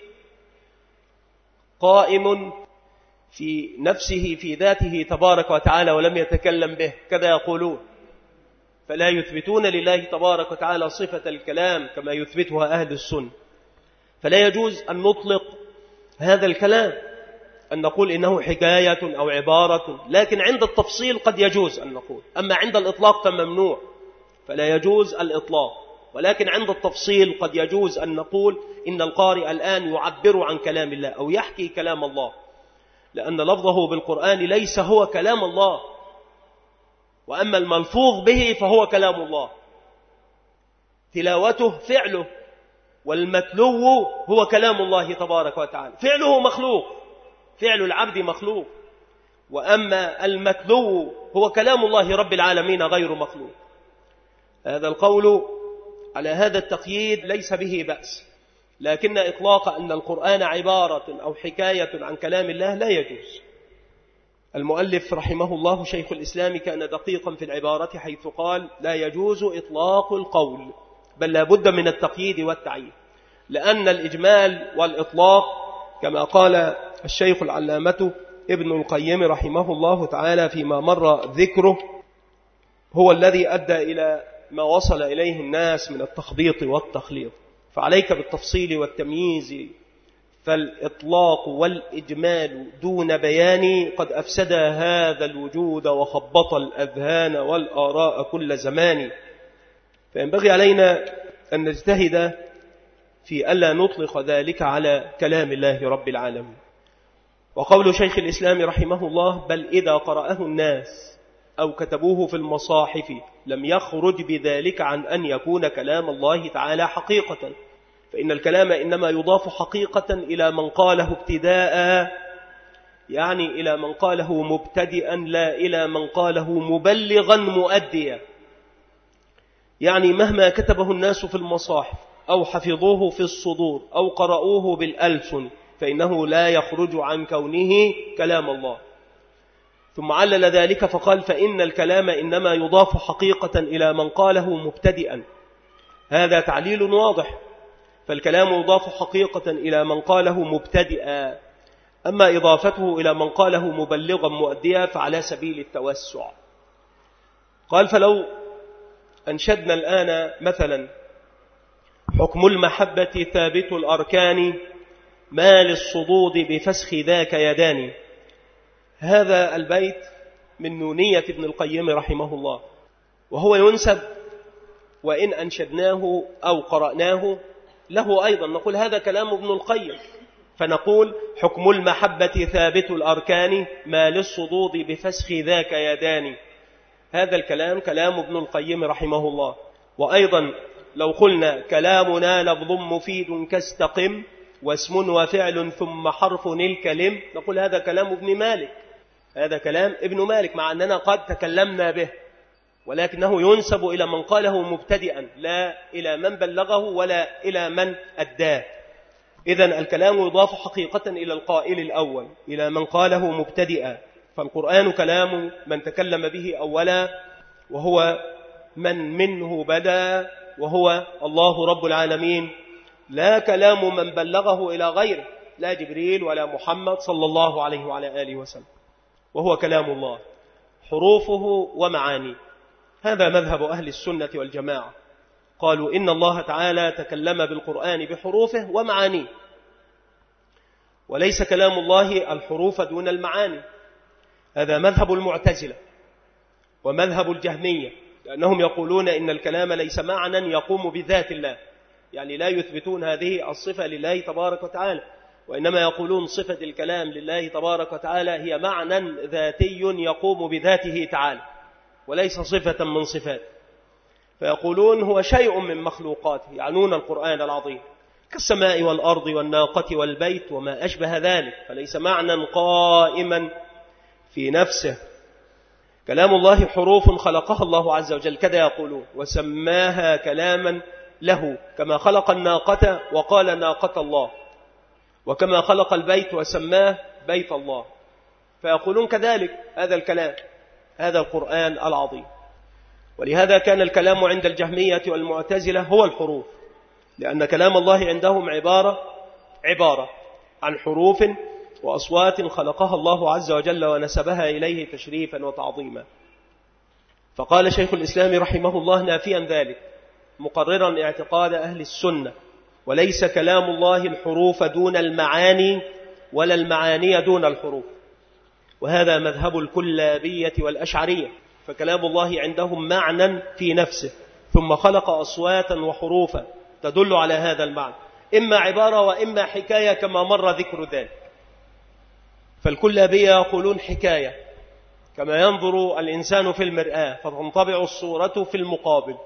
قائم في نفسه في ذاته تبارك وتعالى ولم يتكلم به. كذا يقولون، فلا يثبتون لله تبارك وتعالى صفة الكلام كما يثبتها أهل السنة. فلا يجوز أن نطلق هذا الكلام، أن نقول إنه حكاية أو عبارة، لكن عند التفصيل قد يجوز أن نقول، أما عند الإطلاق فممنوع، فلا يجوز الإطلاق. ولكن عند التفصيل قد يجوز أن نقول إن القارئ الآن يعبر عن كلام الله أو يحكي كلام الله، لأن لفظه بالقرآن ليس هو كلام الله، وأما الملفوظ به فهو كلام الله، تلاوته فعله، والمتلو هو كلام الله تبارك وتعالى. فعله مخلوق، فعل العبد مخلوق، وأما المتلو هو كلام الله رب العالمين غير مخلوق. هذا القول على هذا التقييد ليس به بأس، لكن إطلاق أن القرآن عبارة أو حكاية عن كلام الله لا يجوز. المؤلف رحمه الله شيخ الإسلام كان دقيقا في العبارة حيث قال لا يجوز إطلاق القول، بل لا بد من التقييد والتعيين، لأن الإجمال والإطلاق كما قال الشيخ العلامة ابن القيم رحمه الله تعالى فيما مر ذكره هو الذي أدى إلى ما وصل إليه الناس من التخبيط والتخليط. فعليك بالتفصيل والتمييز، فالإطلاق والإجمال دون بيان قد أفسد هذا الوجود وخبط الأذهان والآراء كل زمان. فينبغي علينا أن نجتهد في ألا نطلق ذلك على كلام الله رب العالمين. وقول شيخ الإسلام رحمه الله بل إذا قرأه الناس أو كتبوه في المصاحف لم يخرج بذلك عن أن يكون كلام الله تعالى حقيقة، فإن الكلام إنما يضاف حقيقة إلى من قاله ابتداء، يعني إلى من قاله مبتدئا لا إلى من قاله مبلغا مؤديا. يعني مهما كتبه الناس في المصاحف أو حفظوه في الصدور أو قرأوه بالألسن فإنه لا يخرج عن كونه كلام الله. ثم علل ذلك فقال فإن الكلام إنما يضاف حقيقة إلى من قاله مبتدئا. هذا تعليل واضح، فالكلام يضاف حقيقة إلى من قاله مبتدئا، أما إضافته إلى من قاله مبلغا مؤديا فعلى سبيل التوسع. قال فلو أنشدنا الآن مثلا حكم المحبة ثابت الأركان ما للصدود بفسخ ذاك يدان. هذا البيت من نونية ابن القيم رحمه الله، وهو ينسب وإن أنشدناه أو قرأناه له أيضا نقول هذا كلام ابن القيم، فنقول حكم المحبة ثابت الأركان ما للصدود بفسخ ذاك يدان. هذا الكلام كلام ابن القيم رحمه الله. وأيضا لو قلنا كلامنا لفظ مفيد كاستقم واسم وفعل ثم حرف الكلم، نقول هذا كلام ابن مالك، هذا كلام ابن مالك، مع أننا قد تكلمنا به، ولكنه ينسب إلى من قاله مبتدئا لا إلى من بلغه ولا إلى من أداه. إذن الكلام يضاف حقيقة إلى القائل الأول، إلى من قاله مبتدئا. فالقرآن كلام من تكلم به أولا، وهو من منه بدا، وهو الله رب العالمين، لا كلام من بلغه إلى غيره، لا جبريل ولا محمد صلى الله عليه وعلى آله وسلم، وهو كلام الله حروفه ومعانيه. هذا مذهب أهل السنة والجماعة، قالوا إن الله تعالى تكلم بالقرآن بحروفه ومعانيه، وليس كلام الله الحروف دون المعاني. هذا مذهب المعتزلة ومذهب الجهمية، لأنهم يقولون إن الكلام ليس معنى يقوم بذات الله، يعني لا يثبتون هذه الصفة لله تبارك وتعالى، وإنما يقولون صفة الكلام لله تبارك وتعالى هي معنى ذاتي يقوم بذاته تعالى، وليس صفة من صفات. فيقولون هو شيء من مخلوقاته، يعنون القرآن العظيم، كالسماء والأرض والناقة والبيت وما أشبه ذلك، فليس معنى قائما في نفسه. كلام الله حروف خلقها الله عز وجل، كذا يقولون، وسماها كلاما له، كما خلق الناقة وقال ناقة الله، وكما خلق البيت وسماه بيت الله. فيقولون كذلك هذا الكلام، هذا القرآن العظيم. ولهذا كان الكلام عند الجهمية والمعتزلة هو الحروف، لأن كلام الله عندهم عبارة عبارة عن حروف وأصوات خلقها الله عز وجل ونسبها إليه تشريفا وتعظيما. فقال شيخ الإسلام رحمه الله نافيا ذلك، مقررا اعتقاد أهل السنة، وليس كلام الله الحروف دون المعاني ولا المعاني دون الحروف. وهذا مذهب الكلابية والأشعرية، فكلام الله عندهم معنى في نفسه، ثم خلق أصواتا وحروفا تدل على هذا المعنى، إما عبارة وإما حكاية كما مر ذكر ذلك. فالكلابية يقولون حكاية، كما ينظر الإنسان في المرآة فتنطبع الصورة في المقابل.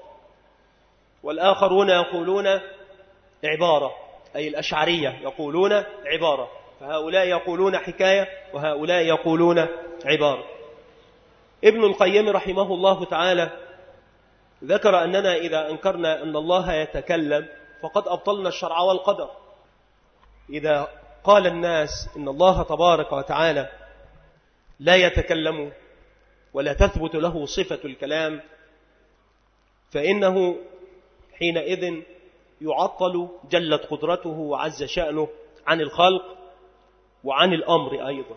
والآخرون يقولون عبارة، أي الأشعرية يقولون عبارة، فهؤلاء يقولون حكاية وهؤلاء يقولون عبارة. ابن القيم رحمه الله تعالى ذكر أننا إذا أنكرنا أن الله يتكلم فقد أبطلنا الشرع والقدر. إذا قال الناس إن الله تبارك وتعالى لا يتكلم ولا تثبت له صفة الكلام، فإنه حينئذ يعطل جلت قدرته وعز شأنه عن الخلق وعن الأمر أيضا،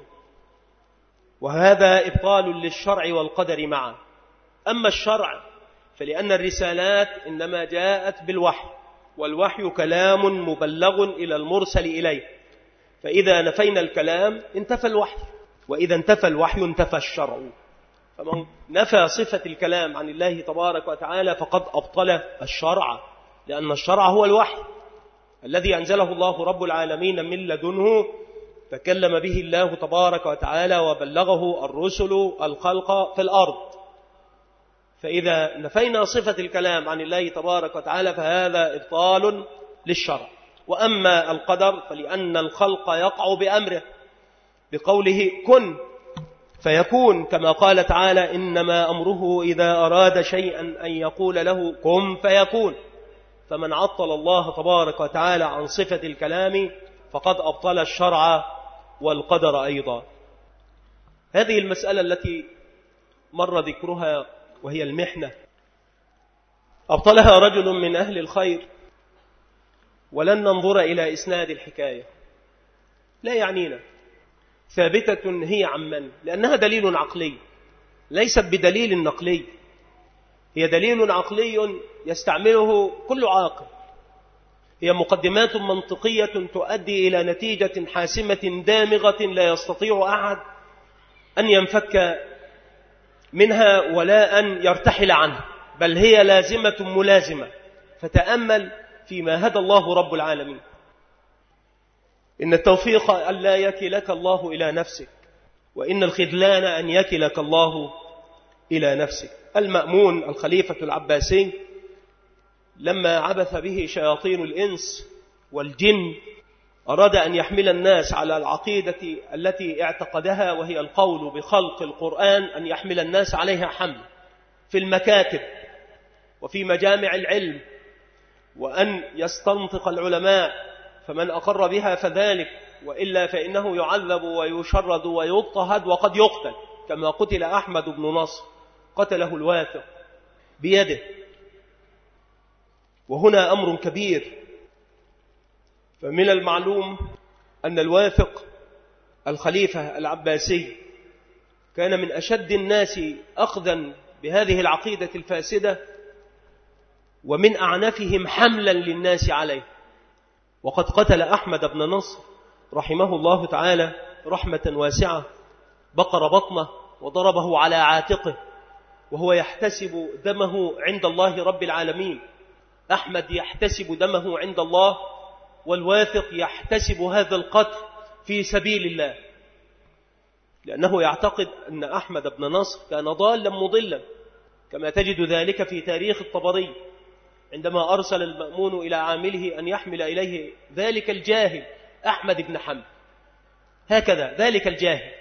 وهذا إبطال للشرع والقدر معا. أما الشرع فلأن الرسالات إنما جاءت بالوحي، والوحي كلام مبلغ إلى المرسل إليه، فإذا نفينا الكلام انتفى الوحي، وإذا انتفى الوحي انتفى الشرع. فمن نفى صفة الكلام عن الله تبارك وتعالى فقد أبطل الشرع، لأن الشرع هو الوحي الذي أنزله الله رب العالمين من لدنه، تكلم به الله تبارك وتعالى وبلغه الرسل الخلق في الأرض. فإذا نفينا صفة الكلام عن الله تبارك وتعالى فهذا إبطال للشرع. وأما القدر فلأن الخلق يقع بأمره، بقوله كن فيكون، كما قال تعالى إنما أمره إذا أراد شيئا أن يقول له كن فيكون. فمن عطل الله تبارك وتعالى عن صفة الكلام فقد أبطل الشرع والقدر أيضا. هذه المسألة التي مر ذكرها وهي المحنة أبطلها رجل من أهل الخير، ولن ننظر إلى إسناد الحكاية، لا يعنينا، ثابتة هي عن من؟ لأنها دليل عقلي ليست بدليل نقلي، هي دليل عقلي يستعمله كل عاقل، هي مقدمات منطقية تؤدي إلى نتيجة حاسمة دامغة لا يستطيع أحد أن ينفك منها ولا أن يرتحل عنها، بل هي لازمة ملازمة. فتأمل فيما هدى الله رب العالمين. إن التوفيق أن لا يكلك الله إلى نفسك، وإن الخذلان أن يكلك الله إلى نفسك. المأمون الخليفة العباسي لما عبث به شياطين الإنس والجن أراد أن يحمل الناس على العقيدة التي اعتقدها، وهي القول بخلق القرآن، أن يحمل الناس عليها حمل في المكاتب وفي مجامع العلم، وأن يستنطق العلماء، فمن أقر بها فذلك، وإلا فإنه يعذب ويشرد ويضطهد وقد يقتل، كما قتل أحمد بن نصر، قتله الواثق بيده. وهنا أمر كبير. فمن المعلوم أن الواثق الخليفة العباسي كان من أشد الناس أخذا بهذه العقيدة الفاسدة، ومن أعنفهم حملا للناس عليه. وقد قتل أحمد بن نصر رحمه الله تعالى رحمة واسعة، بقر بطنه وضربه على عاتقه وهو يحتسب دمه عند الله رب العالمين. أحمد يحتسب دمه عند الله، والواثق يحتسب هذا القتل في سبيل الله، لأنه يعتقد أن أحمد بن نصر كان ضالا مضلا، كما تجد ذلك في تاريخ الطبري عندما أرسل المأمون إلى عامله أن يحمل إليه ذلك الجاهل أحمد بن حنبل، هكذا ذلك الجاهل،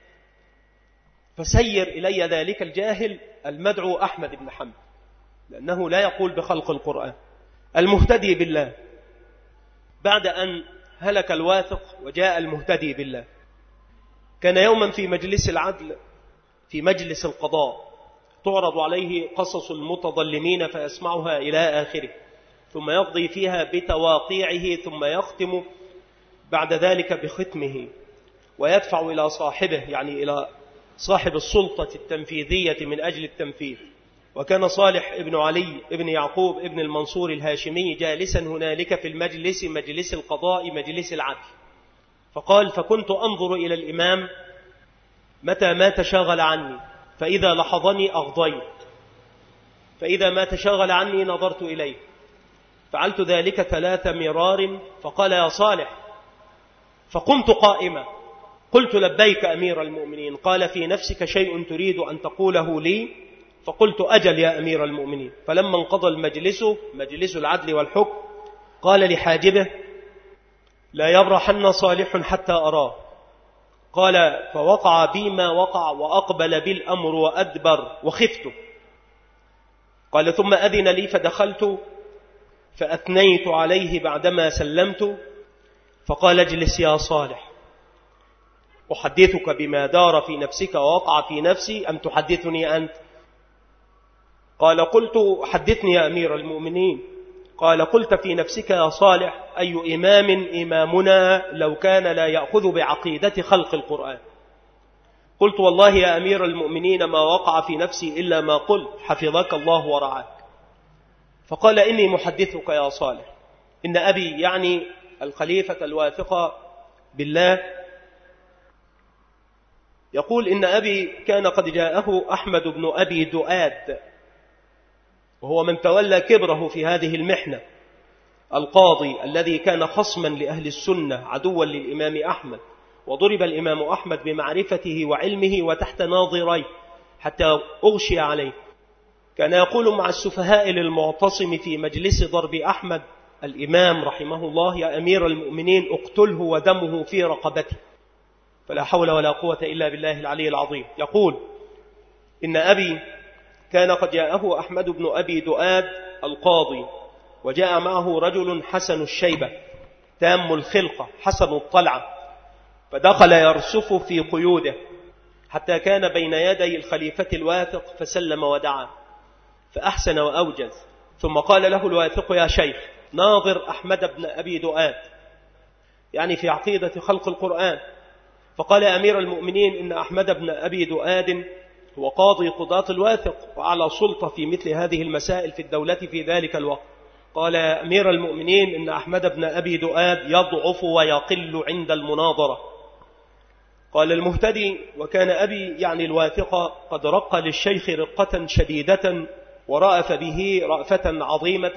فسير إلي ذلك الجاهل المدعو أحمد بن حنبل، لأنه لا يقول بخلق القرآن. المهتدي بالله، بعد أن هلك الواثق وجاء المهتدي بالله، كان يوما في مجلس العدل في مجلس القضاء تعرض عليه قصص المتظلمين فيسمعها إلى آخره، ثم يقضي فيها بتواقيعه، ثم يختم بعد ذلك بختمه، ويدفع إلى صاحبه، يعني إلى صاحب السلطة التنفيذية من أجل التنفيذ. وكان صالح ابن علي ابن يعقوب ابن المنصور الهاشمي جالسا هنالك في المجلس، مجلس القضاء، مجلس العدل، فقال: فكنت أنظر إلى الإمام متى ما تشاغل عني، فإذا لحظني أغضيت، فإذا ما تشاغل عني نظرت إليه، فعلت ذلك ثلاث مرار. فقال: يا صالح، فقمت قائما، قلت: لبيك أمير المؤمنين. قال: في نفسك شيء تريد أن تقوله لي؟ فقلت: أجل يا أمير المؤمنين. فلما انقضى المجلس، مجلس العدل والحكم، قال لحاجبه: لا يبرحن صالح حتى أراه. قال: فوقع بي ما وقع، وأقبل بي الأمر وأدبر وخفت. قال: ثم أذن لي فدخلت فأثنيت عليه بعدما سلمت، فقال: اجلس يا صالح، أحدثك بما دار في نفسك ووقع في نفسي أم تحدثني أنت؟ قال: قلت: حدثني يا أمير المؤمنين. قال: قلت في نفسك يا صالح: أي إمام إمامنا لو كان لا يأخذ بعقيدة خلق القرآن؟ قلت: والله يا أمير المؤمنين ما وقع في نفسي إلا ما قلت، حفظك الله ورعاك. فقال: إني محدثك يا صالح، إن أبي، يعني الخليفة الواثق بالله، يقول إن أبي كان قد جاءه أحمد بن أبي دؤاد، وهو من تولى كبره في هذه المحنة، القاضي الذي كان خصما لأهل السنة، عدوا للإمام أحمد، وضرب الإمام أحمد بمعرفته وعلمه وتحت ناظريه حتى أغشي عليه. كان يقول مع السفهاء للمعتصم في مجلس ضرب أحمد الإمام رحمه الله: يا أمير المؤمنين، اقتله ودمه في رقبته. فلا حول ولا قوة إلا بالله العلي العظيم. يقول إن أبي كان قد جاءه أحمد بن أبي دؤاد القاضي، وجاء معه رجل حسن الشيبة تام الخلقة حسن الطلعة، فدخل يرسف في قيوده حتى كان بين يدي الخليفة الواثق، فسلم ودعا فأحسن وأوجز، ثم قال له الواثق: يا شيخ، ناظر أحمد بن أبي دؤاد، يعني في عقيدة خلق القرآن. فقال: يا أمير المؤمنين، إن أحمد بن أبي دؤاد هو قاضي قضاة الواثق وعلى سلطة في مثل هذه المسائل في الدولة في ذلك الوقت. قال: يا أمير المؤمنين، إن أحمد بن أبي دؤاد يضعف ويقل عند المناظرة. قال المهتدي: وكان أبي، يعني الواثق، قد رق للشيخ رقة شديدة ورأف به رأفة عظيمة،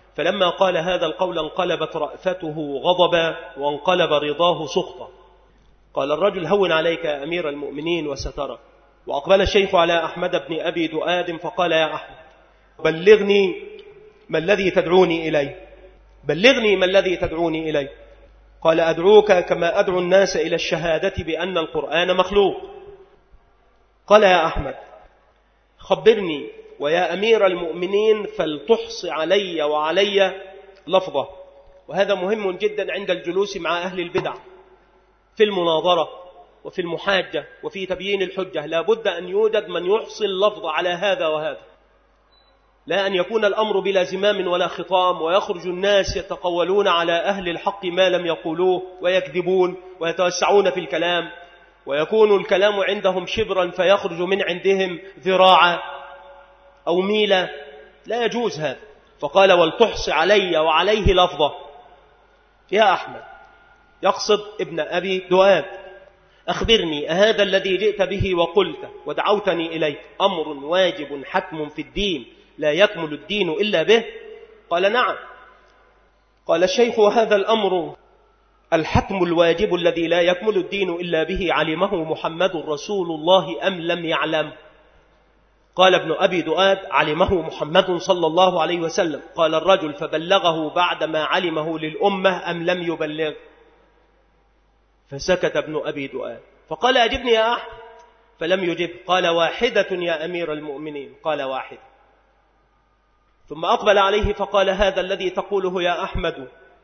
فلما قال هذا القول انقلبت رأفته غضبا وانقلب رضاه سخطا. قال الرجل: هون عليك يا أمير المؤمنين وسترى. وأقبل الشيخ على أحمد بن أبي دؤاد فقال: يا أحمد، بلغني ما الذي تدعوني إليه، بلغني ما الذي تدعوني إليه. قال: أدعوك كما أدعو الناس إلى الشهادة بأن القرآن مخلوق. قال: يا أحمد، خبرني ويا أمير المؤمنين فلتحص علي وعلي لفظة. وهذا مهم جدا عند الجلوس مع أهل البدع في المناظرة وفي المحاجة وفي تبيين الحجة، لا بد أن يوجد من يحصي اللفظ على هذا وهذا، لا أن يكون الأمر بلا زمام ولا خطام ويخرج الناس يتقولون على أهل الحق ما لم يقولوه ويكذبون ويتوسعون في الكلام، ويكون الكلام عندهم شبرا فيخرج من عندهم ذراعا أو ميلا. لا يجوز هذا. فقال: ولتحص علي وعليه لفظة. يا أحمد، يقصد ابن أبي دؤاد، أخبرني، أهذا الذي جئت به وقلت ودعوتني إليه أمر واجب حتم في الدين لا يكمل الدين إلا به؟ قال: نعم. قال الشيخ: وهذا الأمر الحتم الواجب الذي لا يكمل الدين إلا به علمه محمد رسول الله أم لم يعلم؟ قال ابن أبي دؤاد: علمه محمد صلى الله عليه وسلم. قال الرجل: فبلغه بعدما علمه للأمة أم لم يبلغ؟ فسكت ابن أبي دؤاد. فقال: أجبني يا أحمد. فلم يجب. قال: واحدة يا أمير المؤمنين. قال: واحدة. ثم أقبل عليه فقال: هذا الذي تقوله يا أحمد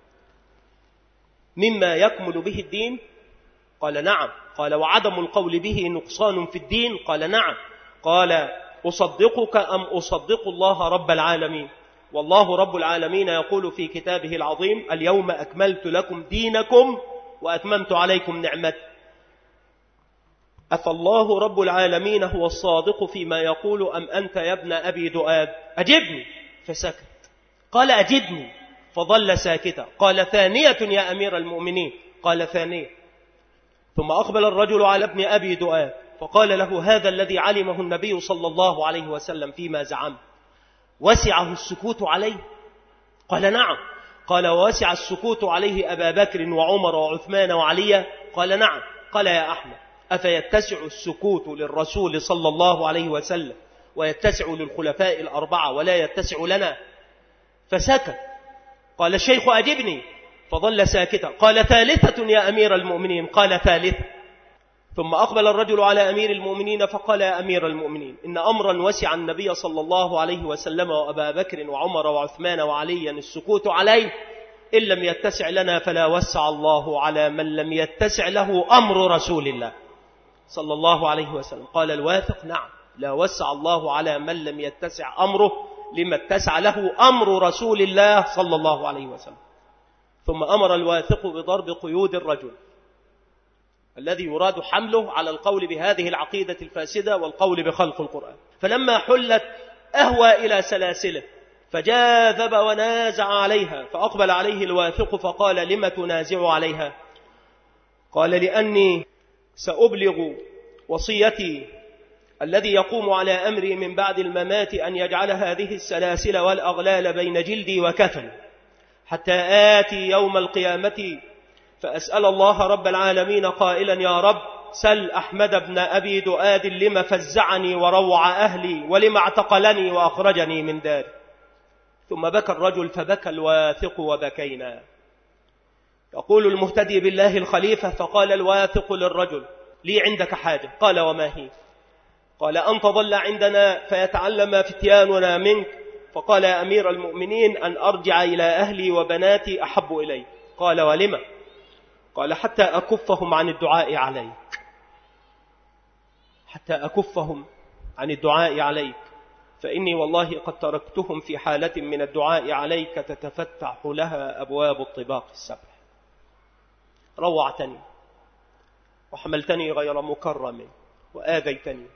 مما يكمل به الدين؟ قال: نعم. قال: وعدم القول به نقصان في الدين؟ قال: نعم. قال: أصدقك أم أصدق الله رب العالمين؟ والله رب العالمين يقول في كتابه العظيم: اليوم أكملت لكم دينكم وأتممت عليكم نعمتي. أفالله رب العالمين هو الصادق فيما يقول أم أنت يا ابن أبي دؤاد؟ أجبني. فسكت. قال: أجبني. فظل ساكتا. قال: ثانية يا أمير المؤمنين. قال: ثانية. ثم أقبل الرجل على ابن أبي دؤاد فقال له: هذا الذي علمه النبي صلى الله عليه وسلم فيما زعم وسعه السكوت عليه؟ قال: نعم. قال: ووسع السكوت عليه أبا بكر وعمر وعثمان وعلي؟ قال: نعم. قال: يا أحمد، أفيتسع السكوت للرسول صلى الله عليه وسلم ويتسع للخلفاء الأربعة ولا يتسع لنا؟ فسكت. قال الشيخ: أجبني. فظل ساكتا. قال: ثالثة يا أمير المؤمنين. قال: ثالثة. ثم أقبل الرجل على أمير المؤمنين فقال: يا أمير المؤمنين، إن أمرا وسع النبي صلى الله عليه وسلم وأبا بكر وعمر وعثمان وعليا السكوت عليه، إن لم يتسع لنا فلا وسع الله على من لم يتسع له أمر رسول الله صلى الله عليه وسلم. قال الواثق: نعم، لا وسع الله على من لم يتسع أمره لما اتسع له أمر رسول الله صلى الله عليه وسلم. ثم أمر الواثق بضرب قيود الرجل الذي يراد حمله على القول بهذه العقيدة الفاسدة والقول بخلق القرآن. فلما حلت أهوى إلى سلاسله فجاذب ونازع عليها، فأقبل عليه الواثق فقال: لم تنازع عليها؟ قال: لأني سأبلغ وصيتي الذي يقوم على أمري من بعد الممات أن يجعل هذه السلاسل والأغلال بين جلدي وكفني حتى آتي يوم القيامة فأسأل الله رب العالمين قائلا: يا رب، سل أحمد بن أبي دؤاد لما فزعني وروع أهلي ولما اعتقلني وأخرجني من داري. ثم بكى الرجل فبكى الواثق وبكينا. يقول المهتدي بالله الخليفة: فقال الواثق للرجل: لي عندك حاجة. قال: وما هي؟ قال: أن تظل عندنا فيتعلم فتياننا منك. فقال: يا أمير المؤمنين، أن أرجع إلى أهلي وبناتي أحب إلي. قال: ولما؟ قال: حتى أكفهم عن الدعاء عليك، حتى أكفهم عن الدعاء عليك، فإني والله قد تركتهم في حالة من الدعاء عليك تتفتح لها أبواب الطباق السبع. روعتني وحملتني غير مكرم وآذيتني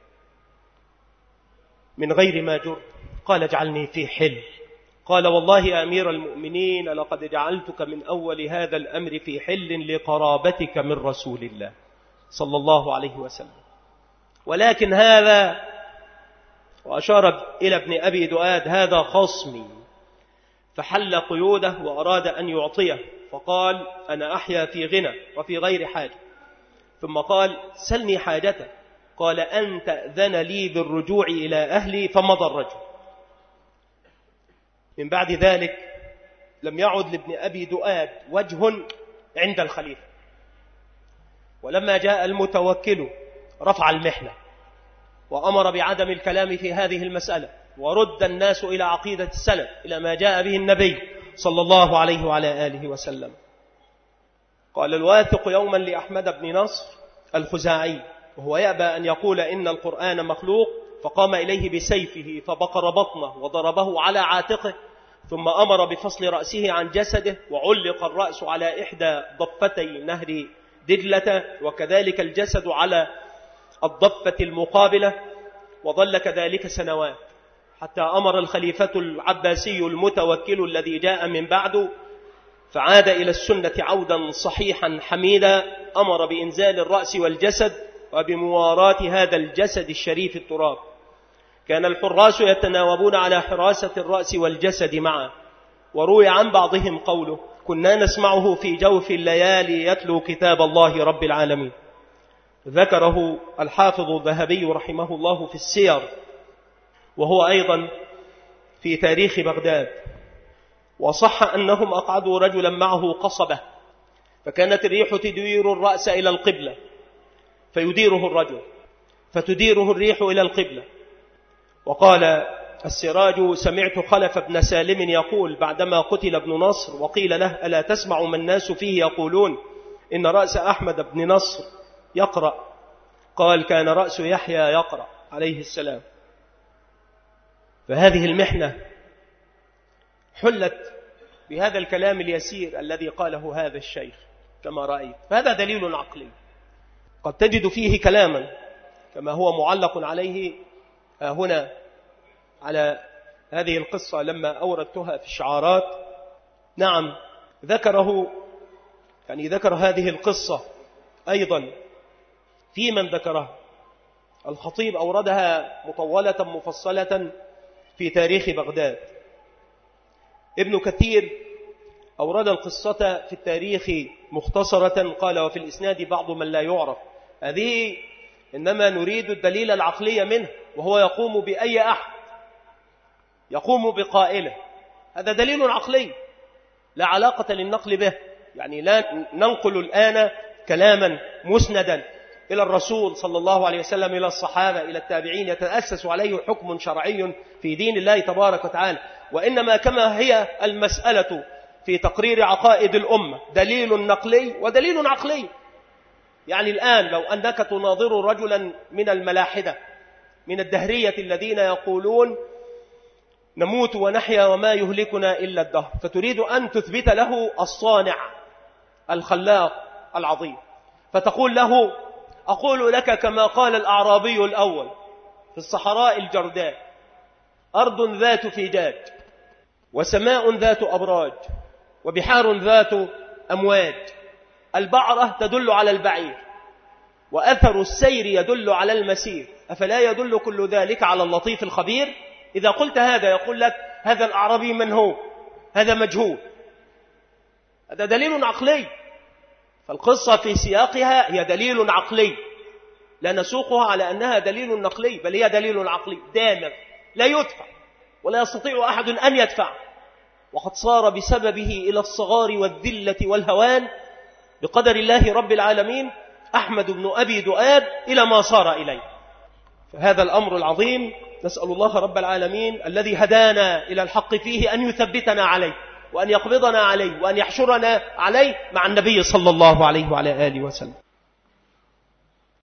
من غير ما جر. قال: اجعلني في حل. قال: والله يا أمير المؤمنين، لقد جعلتك من أول هذا الأمر في حل لقرابتك من رسول الله صلى الله عليه وسلم، ولكن هذا، وأشار إلى ابن أبي دؤاد، هذا خصمي، فحل قيوده وأراد أن يعطيه، فقال أنا أحيا في غنى وفي غير حاجة. ثم قال سلني حاجتك، قال أن تأذن لي بالرجوع إلى أهلي، فمضى الرجل. من بعد ذلك لم يعد لابن أبي دؤاد وجه عند الخليفة، ولما جاء المتوكل رفع المحنة وأمر بعدم الكلام في هذه المسألة، ورد الناس إلى عقيدة السلف، إلى ما جاء به النبي صلى الله عليه وعلى آله وسلم. قال الواثق يوما لأحمد بن نصر الخزاعي وهو يأبى أن يقول إن القرآن مخلوق، فقام إليه بسيفه فبقر بطنه وضربه على عاتقه، ثم أمر بفصل رأسه عن جسده، وعلق الرأس على إحدى ضفتي نهر دجلة، وكذلك الجسد على الضفة المقابلة، وظل كذلك سنوات، حتى أمر الخليفة العباسي المتوكل الذي جاء من بعده فعاد إلى السنة عودا صحيحا حميدا، أمر بإنزال الرأس والجسد وبمواراة هذا الجسد الشريف التراب. كان الحراس يتناوبون على حراسة الرأس والجسد معا، وروي عن بعضهم قوله كنا نسمعه في جوف الليالي يتلو كتاب الله رب العالمين. ذكره الحافظ الذهبي رحمه الله في السير، وهو أيضا في تاريخ بغداد. وصح أنهم أقعدوا رجلا معه قصبة، فكانت الريح تدير الرأس إلى القبلة فيديره الرجل، فتديره الريح إلى القبلة. وقال السراج سمعت خلف بن سالم يقول بعدما قتل ابن نصر وقيل له ألا تسمع ما الناس فيه يقولون إن رأس أحمد بن نصر يقرأ، قال كان رأس يحيى يقرأ عليه السلام. فهذه المحنة حلت بهذا الكلام اليسير الذي قاله هذا الشيخ كما رأيت، فهذا دليل عقلي. قد تجد فيه كلاما كما هو معلق عليه هنا على هذه القصة لما أوردتها في الشعارات. نعم ذكره، يعني ذكر هذه القصة أيضا في من ذكرها. الخطيب أوردها مطولة مفصلة في تاريخ بغداد. ابن كثير أورد القصة في التاريخ مختصرة، قال وفي الإسناد بعض من لا يعرف. هذه إنما نريد الدليل العقلي منه، وهو يقوم بأي أحد، يقوم بقائله، هذا دليل عقلي لا علاقة للنقل به. يعني لا ننقل الآن كلاما مسندا إلى الرسول صلى الله عليه وسلم، إلى الصحابة، إلى التابعين يتأسس عليه حكم شرعي في دين الله تبارك وتعالى، وإنما كما هي المسألة في تقرير عقائد الأمة دليل نقلي ودليل عقلي. يعني الآن لو أنك تناظر رجلا من الملاحدة من الدهرية الذين يقولون نموت ونحيا وما يهلكنا إلا الدهر، فتريد أن تثبت له الصانع الخلاق العظيم، فتقول له أقول لك كما قال الأعرابي الأول في الصحراء الجرداء أرض ذات فجاج وسماء ذات أبراج وبحار ذات أمواج، البعرة تدل على البعير وأثر السير يدل على المسير، أفلا يدل كل ذلك على اللطيف الخبير؟ إذا قلت هذا يقول لك هذا الأعرابي من هو؟ هذا مجهول. هذا دليل عقلي. فالقصة في سياقها هي دليل عقلي، لا نسوقها على أنها دليل نقلي، بل هي دليل عقلي دامغ لا يدفع ولا يستطيع أحد أن يدفع، وقد صار بسببه إلى الصغار والذلة والهوان بقدر الله رب العالمين أحمد بن أبي دؤاد إلى ما صار إليه. فهذا الأمر العظيم نسأل الله رب العالمين الذي هدانا إلى الحق فيه أن يثبتنا عليه، وأن يقبضنا عليه، وأن يحشرنا عليه مع النبي صلى الله عليه وعلى آله وسلم.